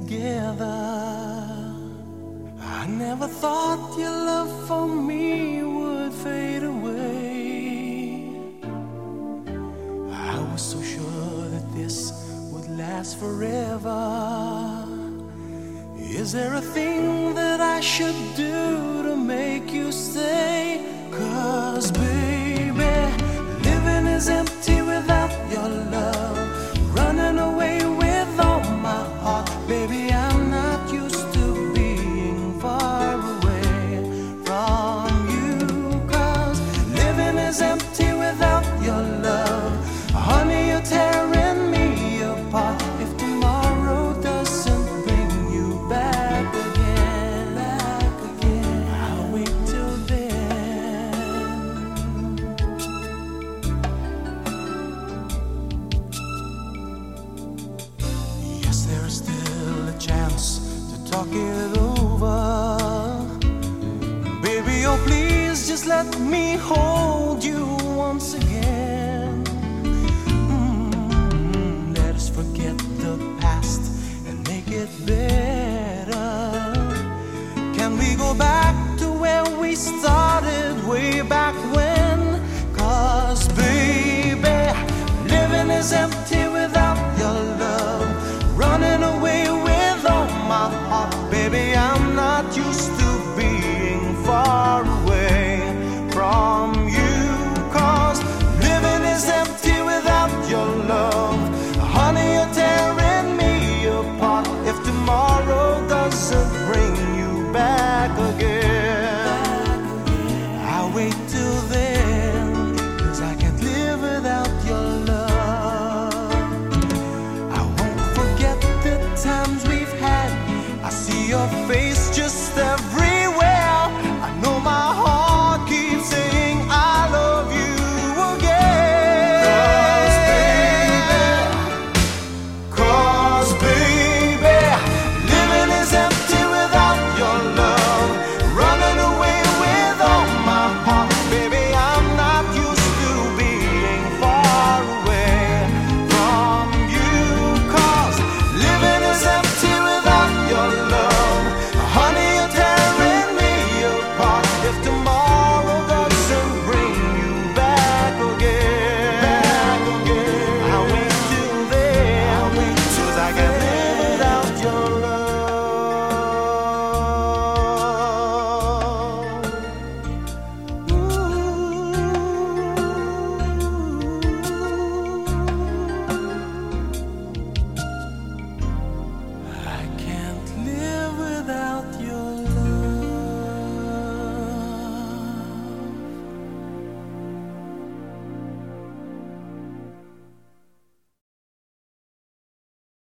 together. I never thought your love for me would fade away. I was so sure that this would last forever. Is there a thing that I should do to make you stay? 'Cause baby, living is empty without your love. Running away with all my heart. Baby, I'm not used to being far away from you. 'Cause living is empty without your love. Honey, you're tearing me apart. If tomorrow doesn't bring you back again, I'll wait till then. Yes, there is still a chance to talk it over. Baby, oh please just let me hold you once again. Let us forget the past and make it better.